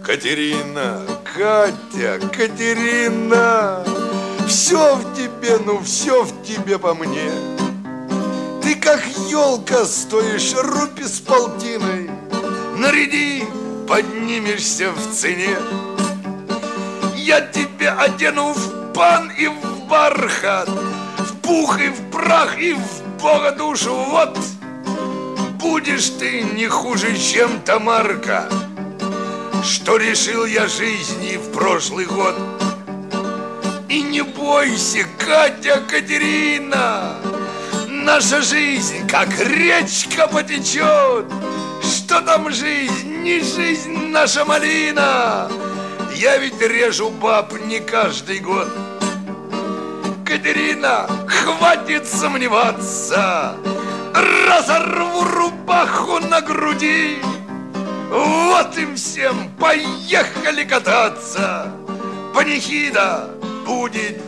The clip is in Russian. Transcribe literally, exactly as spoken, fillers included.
Катерина, Катя, Катерина, все в тебе, ну все в тебе по мне. Ты как елка стоишь рупи с полтиной. Наряди, поднимешься в цене. Я тебя одену в пан и в бархат, в пух и в прах и в Бога душу. Вот будешь ты не хуже, чем Тамарка, что решил я жизни в прошлый год. И не бойся, Катя, Катерина, наша жизнь, как речка, потечет. Что там жизнь, не жизнь наша малина. Я ведь режу баб не каждый год. Катерина, хватит сомневаться, разорву рубаху на груди. Вот им всем поехали кататься. Панихида будет